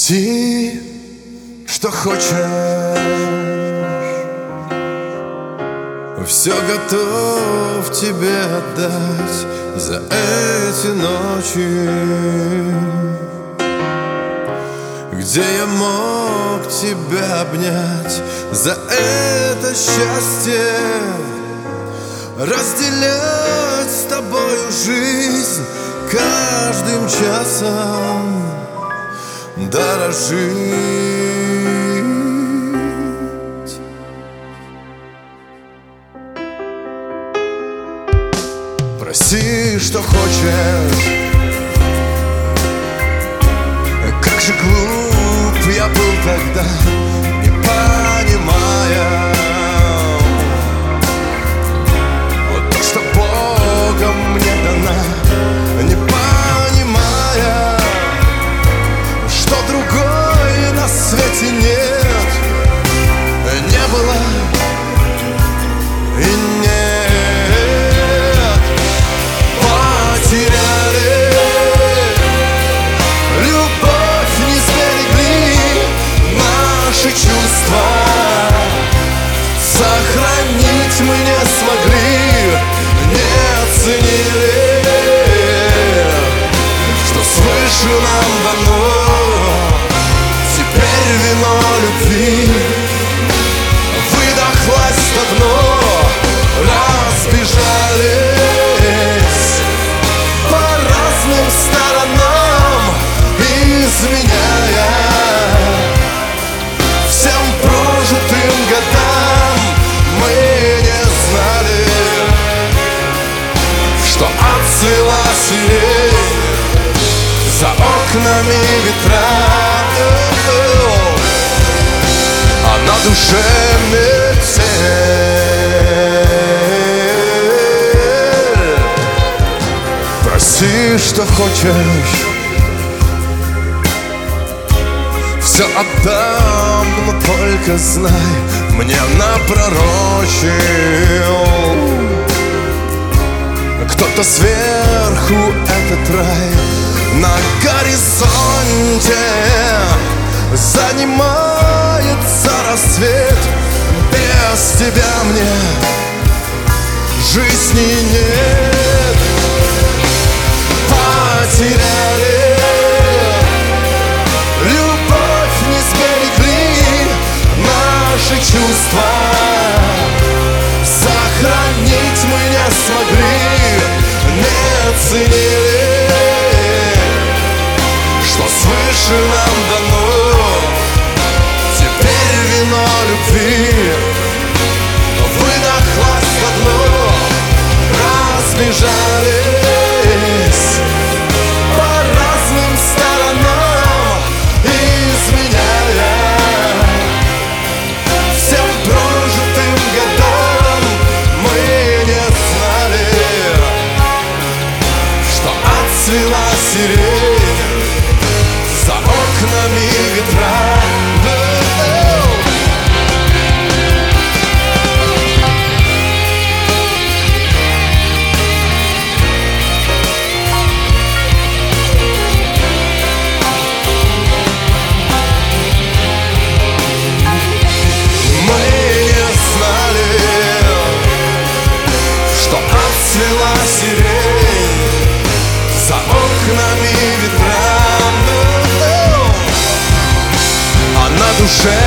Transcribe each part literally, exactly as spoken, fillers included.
Проси, что хочешь, все готов тебе отдать за эти ночи, где я мог тебя обнять, за это счастье, разделять с тобою жизнь, каждым часом дорожить. Проси, что хочешь. Как же глуп я был тогда, не понимая вот то, что Богом мне дана, не понимая, что другой на свете нет, не было и нет. Потеряли любовь, не сберегли наши чувства, сохранить мы не смогли, не оценили, что свыше нам дано. Теперь вино любви выдохлось на дно, разбежались по разным сторонам, изменяя всем прожитым годам. Мы не знали, что отцвела сирень, за окнами ветра, а на душе метель. Проси, что хочешь, все отдам, но только знай, мне напророчил кто-то сверху этот рай. На горизонте занимается рассвет, без тебя мне жизни нет. Потеряли любовь, не сберегли наши чувства, сохранить мы не смогли, не оценили, что свыше нам дано. Теперь вино любви выдохлось на дно, разбежались по разным сторонам, изменяя всем прожитым годам. Мы не знали, что отцвела сирень, за окнами ветра. Мы не знали, что отцвела сирень, за окнами ветра, а на душе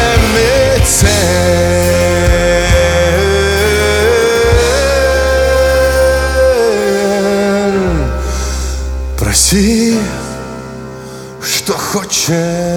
метель. Проси, что хочешь.